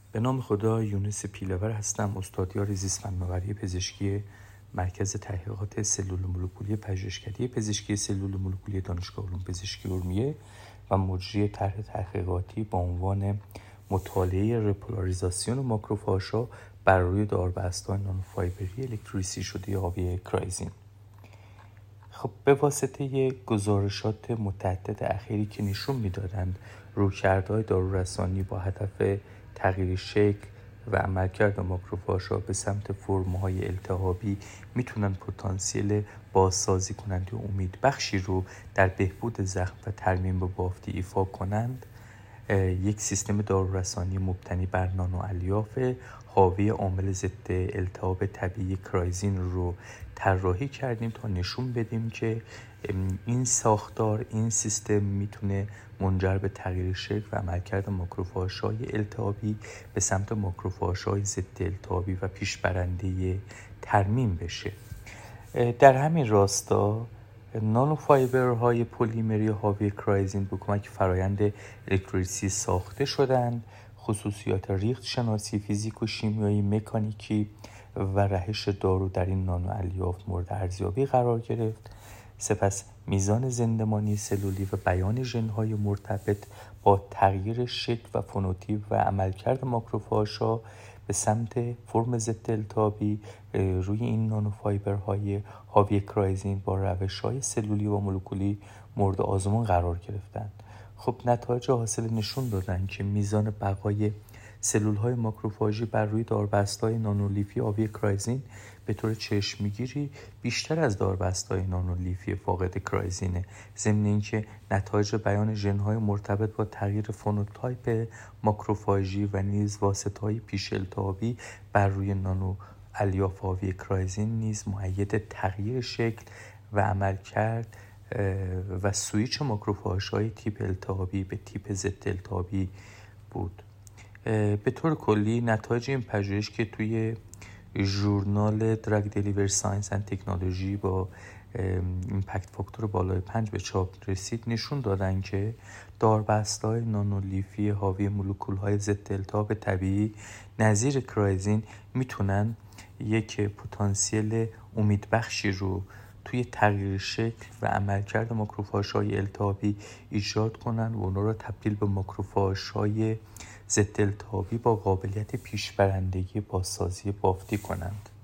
به نام خدا، یونس پیلور هستم، استادیار زیست فناوری پزشکی مرکز تحقیقات سلول مولکولی پژوهشکده پزشکی سلول مولکولی دانشگاه علوم پزشکی ارومیه و مجری طرح تحقیقاتی با عنوان مطالعه رپولاریزاسیون ماکروفاژها بر روی داربست‌های نانوفایبری الکترولیسی شده حاوی کرایزین. خب به واسطه گزارشات متعدد اخیری که نشون میدادند رویکردهای دارورسانی با هدف تغییر شکل و عملکرد ماکروفاژها به سمت فرم‌های التهابی میتونن پتانسیل بازسازی کننده امید بخشی رو در بهبود زخم و ترمیم بافتی ایفا کنند، یک سیستم دارورسانی مبتنی بر نانو الیاف حاوی عامل ضد التهاب طبیعی کرایزین رو طراحی کردیم تا نشون بدیم که این ساختار، این سیستم میتونه منجر به تغییر شکل و عملکرد ماکروفاژهای التهابی به سمت ماکروفاژهای ضد التهابی و پیشبرنده ترمیم بشه. در همین راستا نانوفایبرهای پلیمری حاوی کرایزین به کمک فرایند الکترولیسی ساخته شدند. خصوصیات ریخت شناسی، فیزیک و شیمیایی، مکانیکی و رهش دارو در این نانو الیاف مورد ارزیابی قرار گرفت. سپس میزان زندمانی سلولی و بیان ژن‌های مرتبط با تغییر شکل و فنوتیپ و عملکرد ماکروفاژها به سمت فرم ضد التهابی روی این نانوفایبرهای حاوی کرایزین با روش‌های سلولی و مولکولی مورد آزمون قرار گرفتند. خب نتایج حاصل نشون دادن که میزان بقای سلول‌های ماکروفاژی بر روی داربست‌های نانولیفی حاوی کرایزین به طور چشمگیری بیشتر از داربست‌های نانولیفی فاقد کرایزینه، ضمن اینکه نتایج بیان ژن‌های مرتبط با تغییر فنوتایپ ماکروفاژی و نیز واسطه‌های پیش التهابی بر روی نانو الیاف حاوی کرایزین نیز مؤید تغییر شکل و عملکرد و سویچ ماکروفاژهای تیپ التهابی به تیپ ضد التهابی بود. به طور کلی نتایج این پژوهش که توی ژورنال دراگ دلیوری ساینس اند تکنولوژی با ایمپکت فاکتور بالای 5 به چاپ رسید نشون دادن که داربست‌های نانولیفی حاوی مولکول‌های ضد التهاب طبیعی نظیر کرایزین میتونن یک پتانسیل امیدبخشی رو توی تغییر شکل و عملکرد ماکروفاژهای التهابی ایجاد کنن و اونا رو تبدیل به ماکروفاژهای ضد التهابی با قابلیت پیشبرندگی بازسازی بافتی کنند.